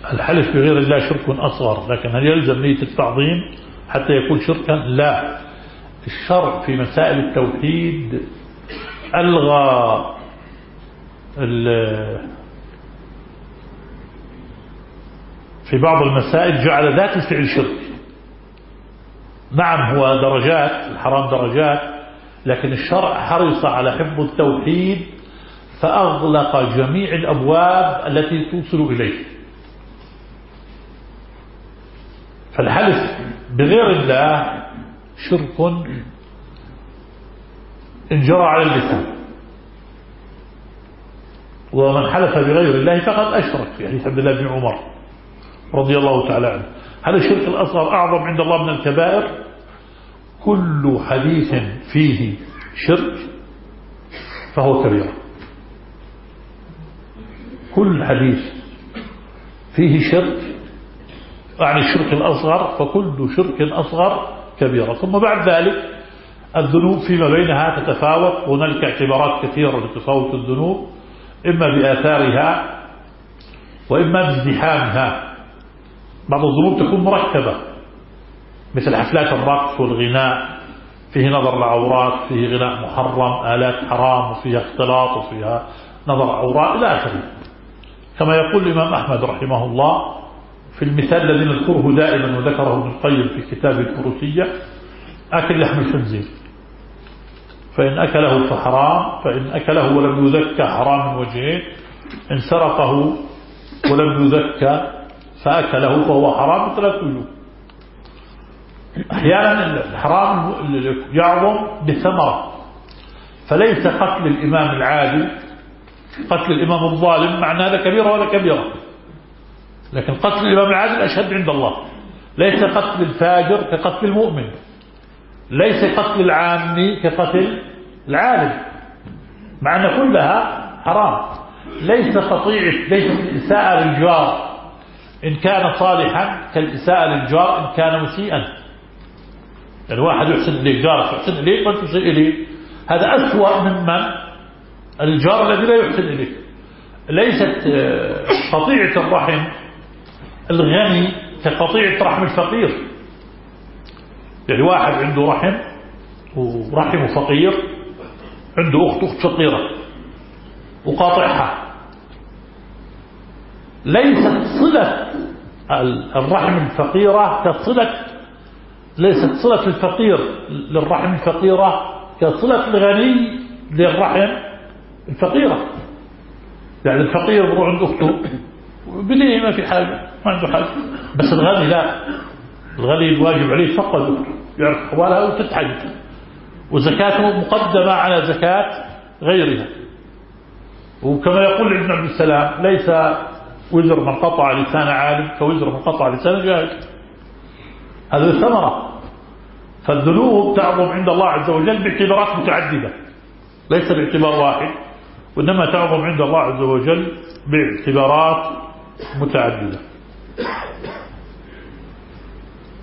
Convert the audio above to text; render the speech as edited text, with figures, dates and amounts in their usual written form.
الحلف بغير الله شرك أصغر، لكن هل يلزم نية التعظيم حتى يكون شركا؟ لا. الشرع في مسائل التوحيد ألغى في بعض المسائل جعل ذات الفعل شرك. نعم هو درجات، الحرام درجات، لكن الشرع حرص على حفظ التوحيد فأغلق جميع الأبواب التي توصل إليه. فالحلف بغير الله شرك انجرى على اللسان، ومن حلف بغير الله فقد أشرك، في حديث عبد الله بن عمر رضي الله تعالى عنه. هل الشرك الأصغر أعظم عند الله من الكبائر؟ كل حديث فيه شرك فهو كبيرة. كل حديث فيه شرك يعني الشرك الأصغر، فكل شرك أصغر كبيرة. ثم بعد ذلك الذنوب فيما بينها تتفاوت، وهناك اعتبارات كثيرة لتفاوت الذنوب، إما بآثارها وإما بازدحامها. بعض الذنوب تكون مركبة مثل حفلات الرقص والغناء، فيه نظر العورات، فيه غناء محرم، آلات حرام، وفيها اختلاط، وفيها نظر عورات إلى آخره. كما يقول الإمام أحمد رحمه الله في المثال الذي نذكره دائما وذكره ابن القيم في كتاب الفروسية: أكل لحم الخنزير، فإن أكله فحرام، فإن أكله ولم يذكى حرام من وجهين، إن سرقه ولم يذكى فأكله فهو حرام ثلاث وجوه. أحيانا الحرام يعظم بثمرة، فليس قتل الإمام العادل قتل الإمام الظالم معنى هذا كبيرة ولا كبيرة، لكن قتل الإمام العادل أشد عند الله. ليس قتل الفاجر كقتل المؤمن، ليس قتل العامي كقتل العالم، مع أن كلها حرام. ليس الإساءة للجار إن كان صالحا كالإساءة للجار إن كان مسيئا. يعني واحد يحسن إليك، جارك يحسن إليك وأنت تسيء إليه، هذا أسوأ ممن الجار الذي لا يحسن إليك. ليست قطيعة الرحم الغني كقطيعة رحم الفقير. يعني واحد عنده رحم ورحمه فقير، عنده أخت فقيرة وقاطعها، ليست صلة الرحم الفقيرة ليست صلة الفقير للرحم الفقيرة كصلة الغني للرحم الفقيرة. يعني الفقير بروح عند أخته بديه ما في حاجة، ما عنده حاجة، بس الغني لا، الغني الواجب عليه فقد أخته، يعرف أحوالها وتتحدث، وزكاته مقدمة على زكاة غيرها. وكما يقول ابن عبد السلام: ليس وزر من قطع لسان عالم كوزر من قطع لسان جاهل. هذه الثمرة. فالذنوب تعظم عند الله عز وجل باعتبارات متعددة، ليس باعتبار واحد، وإنما تعظم عند الله عز وجل باعتبارات متعددة.